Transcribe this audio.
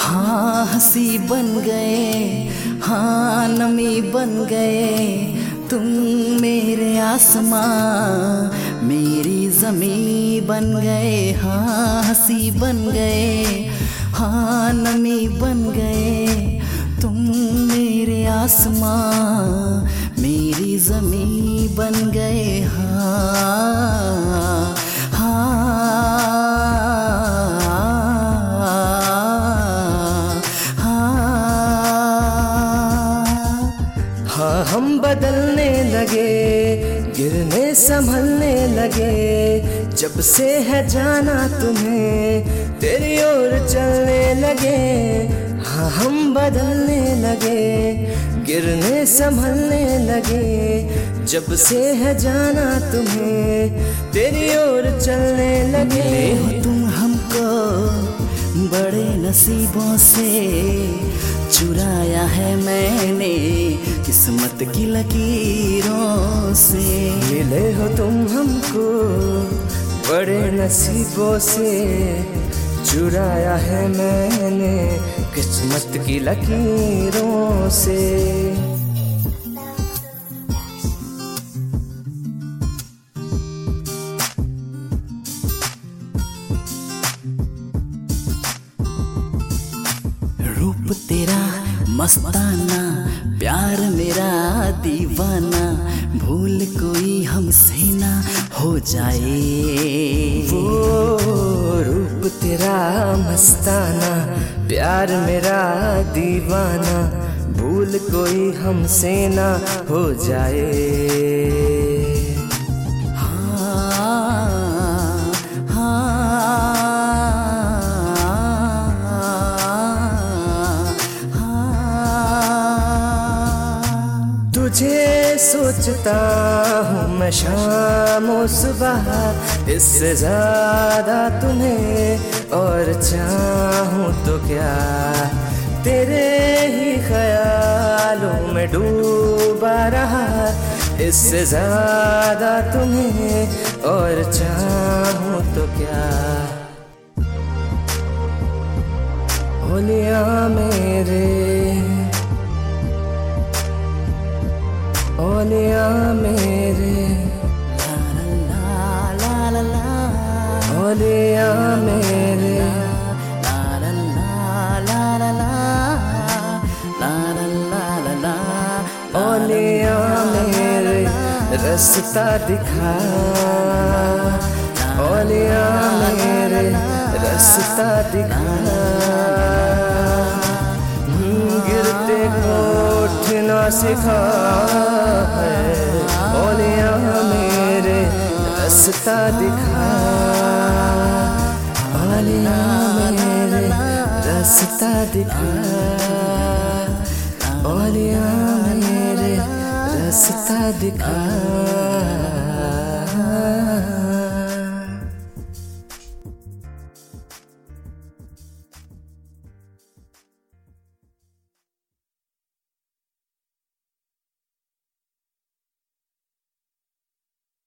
हाँ हंसी बन गए, हाँ नमी बन गए तुम मेरे आसमां, मेरी ज़मीं बन गए। हाँ हंसी बन गए, हाँ नमी बन गए तुम मेरे आसमां, मेरी ज़मीं बन गए। हाँ हाँ हम बदलने लगे, गिरने संभलने लगे, जब से है जाना तुम्हें तेरी ओर चलने लगे। हाँ हम बदलने लगे, गिरने संभलने लगे, जब से है जाना तुम्हें तेरी ओर चलने लगे। मिले हो तुम हमको बड़े नसीबों से, चुराया है मैंने किस्मत की लकीरों से। मिले हो तुम हमको बड़े नसीबों से, चुराया है मैंने किस्मत की लकीरों से। रूप तेरा मस्ताना, प्यार मेरा दीवाना, भूल कोई हमसे ना हो जाए। वो रूप तेरा मस्ताना, प्यार मेरा दीवाना, भूल कोई हमसे ना हो जाए। तुझे सोचता हूँ मैं शाम सुबह, इससे ज्यादा तुम्हें और चाहूँ तो क्या, तेरे ही ख्यालों में डूबा रहा, इससे ज्यादा तुम्हें और चाहूँ तो क्या। होलिया मेरे ओलिया मेरे, ओलिया मेरे, ओलिया मेरे, रास्ता दिखा, ओलिया मेरे, रास्ता दिखा। गिरते को उठना सिखा है, ओलिया मेरे, रास्ता दिखा, ओलिया मेरे, रास्ता दिखा, ओलिया मेरे, रास्ता दिखा।